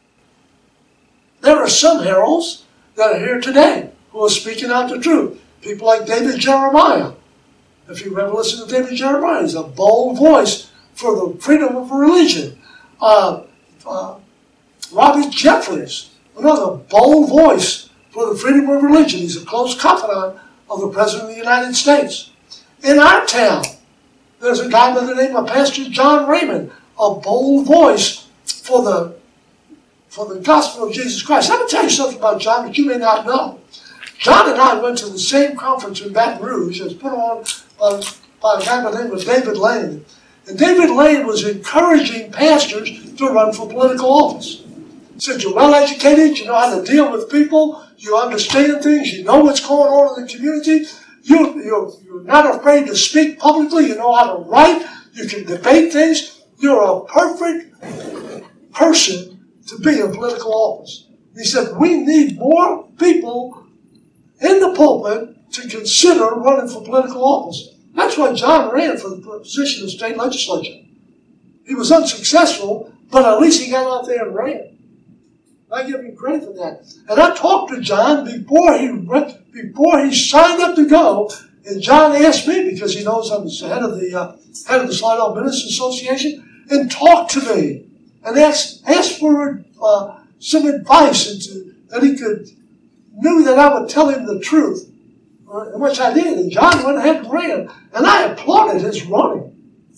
There are some heralds that are here today who are speaking out the truth. People like David Jeremiah. If you've ever listened to David Jeremiah, he's a bold voice for the freedom of religion. Uh, uh, Robert Jeffries, another bold voice for the freedom of religion. He's a close confidant of the President of the United States. In our town, there's a guy by the name of Pastor John Raymond, a bold voice for the for the gospel of Jesus Christ. Let me tell you something about John that you may not know. John and I went to the same conference in Baton Rouge. It was put on uh, by a guy by the name of David Lane. And David Lane was encouraging pastors to run for political office. He said, you're well educated, you know how to deal with people, you understand things, you know what's going on in the community, you, you're, you're not afraid to speak publicly, you know how to write, you can debate things, you're a perfect person to be in political office. He said, we need more people in the pulpit to consider running for political office. That's why John ran for the position of state legislature. He was unsuccessful, but at least he got out there and ran. I give him credit for that. And I talked to John before he went, before he signed up to go, and John asked me, because he knows I'm the head of the uh, head of the Slidell Ministers Association, and talked to me and asked asked for uh, some advice into, that he could knew that I would tell him the truth, uh, which I did. And John went ahead and ran, and I applauded his running.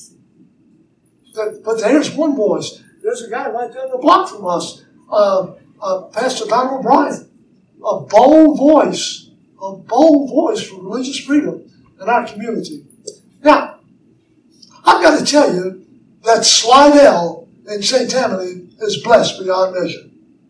But, but there's one voice. There's a guy right down the block from us. Uh, Uh, Pastor Donald Bryan, a bold voice, a bold voice for religious freedom in our community. Now, I've got to tell you that Slidell in Saint Tammany is blessed beyond measure.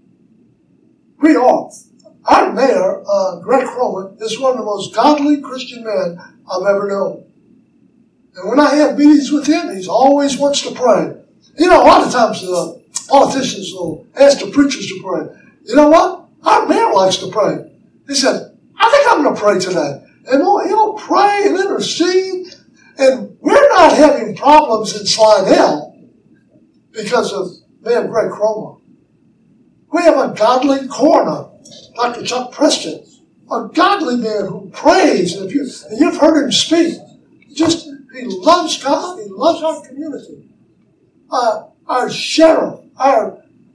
We are. Our mayor, uh, Greg Croman, is one of the most godly Christian men I've ever known. And when I have meetings with him, he always wants to pray. You know, a lot of times the uh, politicians will ask the preachers to pray. You know what? Our mayor likes to pray. He said, I think I'm going to pray today. And he'll pray and intercede. And we're not having problems in Slidell because of Mayor Greg Cromer. We have a godly coroner, Doctor Chuck Preston, a godly man who prays. And, if you, and you've heard him speak. Just, he loves God. He loves our community. Uh, our sheriff, our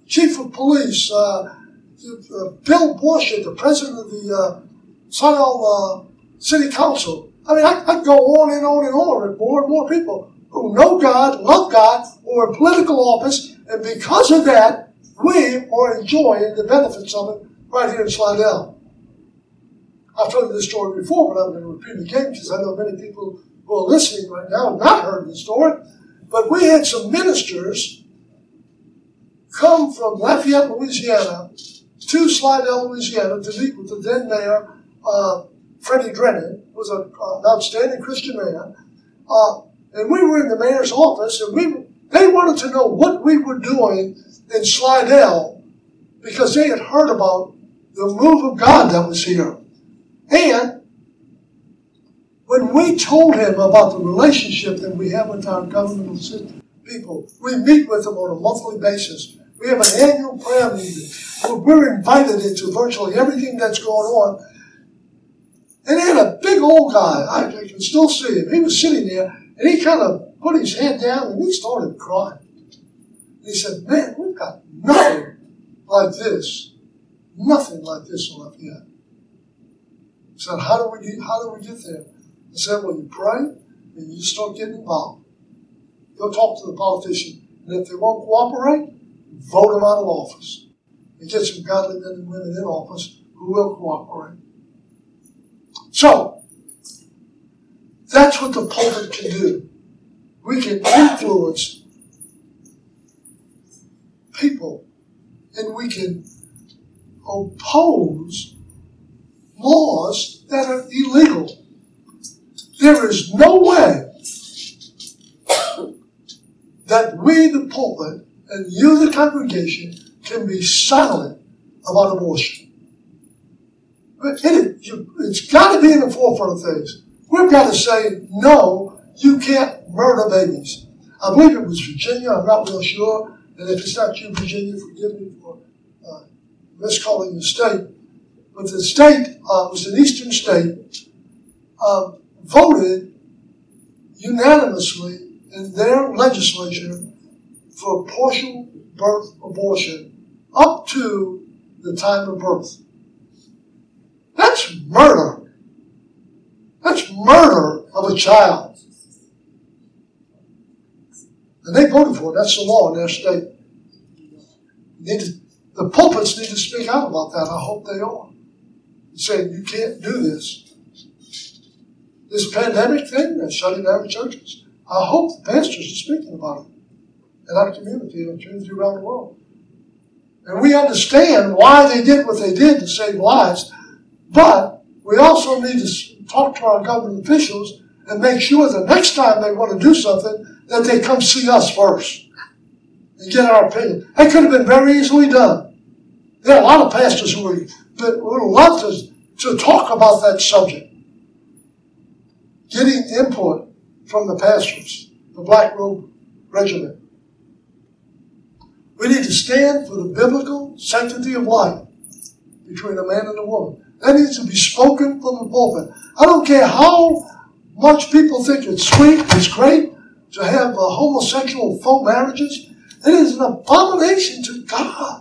chief of police, uh, uh, Bill Borshett, the president of the uh, Slidell uh, City Council. I mean, I, I could go on and on and on with more and more people who know God, love God, or in political office, and because of that, we are enjoying the benefits of it right here in Slidell. I've told you this story before, but I'm going to repeat it again because I know many people who are listening right now have not heard the story. But we had some ministers come from Lafayette, Louisiana, to Slidell, Louisiana, to meet with the then mayor, uh, Freddie Drennan, who was a, uh, an outstanding Christian man. Uh, and we were in the mayor's office, and we they wanted to know what we were doing in Slidell because they had heard about the move of God that was here. And when we told him about the relationship that we have with our governmental system people, we meet with them on a monthly basis. We have an annual prayer meeting where we're invited into virtually everything that's going on. And they had a big old guy, I can still see him. He was sitting there, and he kind of put his head down, and he started crying. He said, man, we've got nothing like this. Nothing like this in Lafayette. He said, how do we get, how do we get there? I said, well, you pray, and you start getting involved. Go talk to the politician, and if they won't cooperate, vote them out of office. And get some godly men and women in office who will cooperate. So, that's what the pulpit can do. We can influence people, and we can oppose laws that are illegal. There is no way that we, the pulpit, and you, the congregation, can be silent about abortion. It, it's got to be in the forefront of things. We've got to say, no, you can't murder babies. I believe it was Virginia, I'm not real sure, and if it's not you, Virginia, forgive me for uh, miscalling the state. But the state, uh, was an eastern state, uh, voted unanimously in their legislature for partial birth abortion up to the time of birth. That's murder. That's murder of a child. And they voted for it. That's the law in their state. Need to, the pulpits need to speak out about that. I hope they are. Saying you can't do this. This pandemic thing, they're shutting down churches. I hope the pastors are speaking about it in our community and community around the world. And we understand why they did what they did to save lives, but we also need to talk to our government officials and make sure that next time they want to do something, that they come see us first and get our opinion. That could have been very easily done. There are a lot of pastors who would, who would love to, to talk about that subject. Getting input from the pastors, the Black Robe Regiment. We need to stand for the biblical sanctity of life between a man and a woman. That needs to be spoken from the pulpit. I don't care how much people think it's sweet, it's great to have uh, homosexual faux marriages. It is an abomination to God.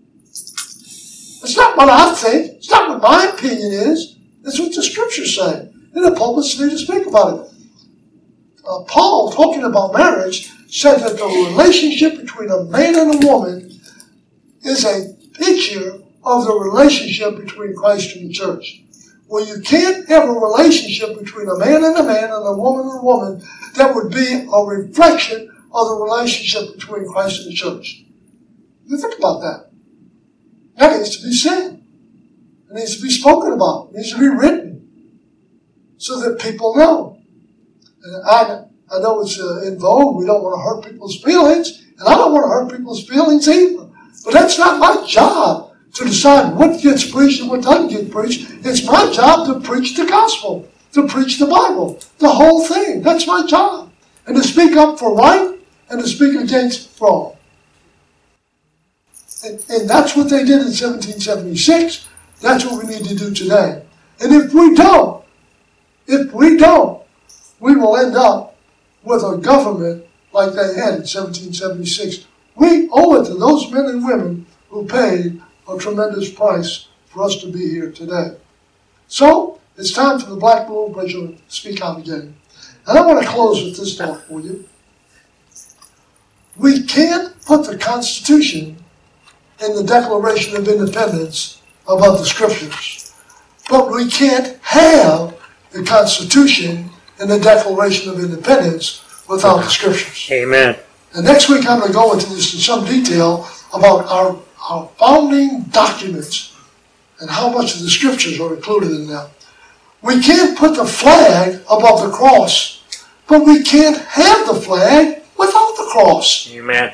It's not what I think. It's not what my opinion is. It's what the Scriptures say. And the pulpits need to speak about it. Uh, Paul, talking about marriage, said that the relationship between a man and a woman is a picture of the relationship between Christ and the church. Well, you can't have a relationship between a man and a man and a woman and a woman that would be a reflection of the relationship between Christ and the church. You think about that. That needs to be said. It needs to be spoken about. It needs to be written so that people know. And I, I know it's uh, in vogue. We don't want to hurt people's feelings, and I don't want to hurt people's feelings either. But that's not my job to decide what gets preached and what doesn't get preached. It's my job to preach the gospel, to preach the Bible, the whole thing. That's my job. And to speak up for right and to speak against wrong. And, and that's what they did in seventeen seventy-six. That's what we need to do today. And if we don't, if we don't, we will end up with a government like they had in seventeen seventy-six, We owe it to those men and women who paid a tremendous price for us to be here today. So, it's time for the Black Robe Preacher to speak out again. And I want to close with this thought for you. We can't put the Constitution in the Declaration of Independence above the Scriptures. But we can't have the Constitution in the Declaration of Independence without the Scriptures. Amen. And next week I'm going to go into this in some detail about our, our founding documents and how much of the Scriptures are included in them. We can't put the flag above the cross, but we can't have the flag without the cross. Amen.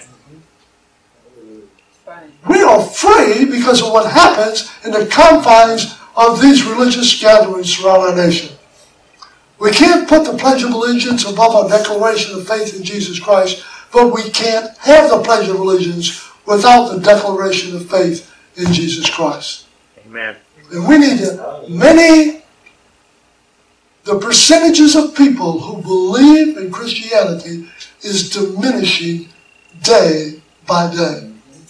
We are free because of what happens in the confines of these religious gatherings throughout our nation. We can't put the Pledge of Allegiance above our declaration of faith in Jesus Christ, but we can't have the Pledge of Allegiance without the declaration of faith in Jesus Christ. Amen. And we need to, many, the percentages of people who believe in Christianity is diminishing day by day.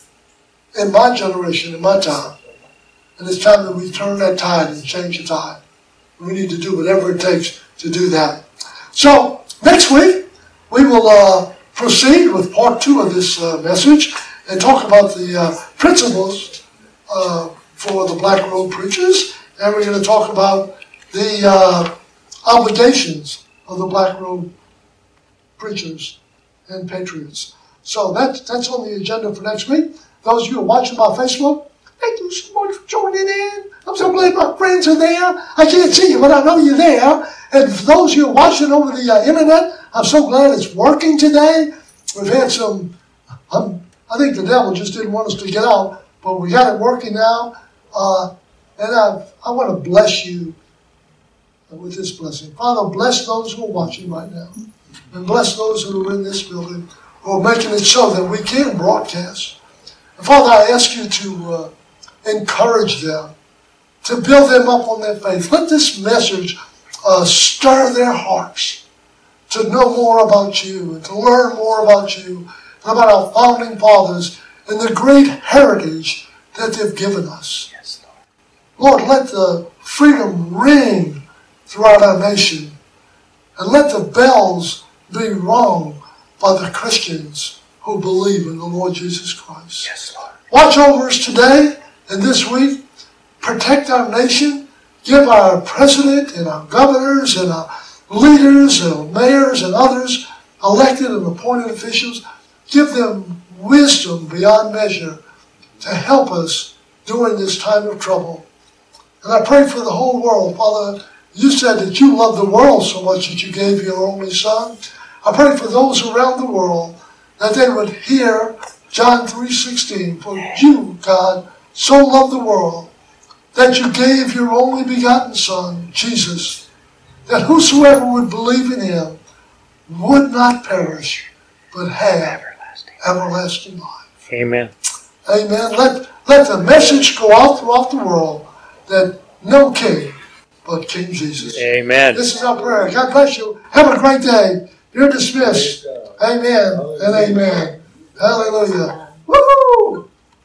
In my generation, in my time. And it's time that we turn that tide and change the tide. We need to do whatever it takes to do that. So, next week, we will uh, proceed with part two of this uh, message and talk about the uh, principles uh, for the Black Robe Preachers. And we're going to talk about the uh, obligations of the Black Robe Preachers and Patriots. So that, that's on the agenda for next week. Those of you who are watching by Facebook, thank you so much for joining in. I'm so glad my friends are there. I can't see you, but I know you're there. And for those of you who are watching over the uh, internet, I'm so glad it's working today. We've had some, um, I think the devil just didn't want us to get out, but we got it working now. Uh, and I, I want to bless you with this blessing. Father, bless those who are watching right now. And bless those who are in this building who are making it so that we can broadcast. And Father, I ask you to uh, encourage them, to build them up on their faith. Let this message uh, stir their hearts to know more about you and to learn more about you and about our founding fathers and the great heritage that they've given us. Yes, Lord. Lord, let the freedom ring throughout our nation and let the bells be rung by the Christians who believe in the Lord Jesus Christ. Yes, Lord. Watch over us today and this week. Protect our nation. Give our president and our governors and our leaders and our mayors and others, elected and appointed officials, give them wisdom beyond measure to help us during this time of trouble. And I pray for the whole world. Father, you said that you love the world so much that you gave your only Son. I pray for those around the world that they would hear John three sixteen. For you, God, so loved the world that you gave your only begotten Son, Jesus, that whosoever would believe in him would not perish, but have everlasting, everlasting life. Amen. Amen. Let, let the message go out throughout the world that no king but King Jesus. Amen. This is our prayer. God bless you. Have a great day. You're dismissed. Amen and amen. Hallelujah. Woo!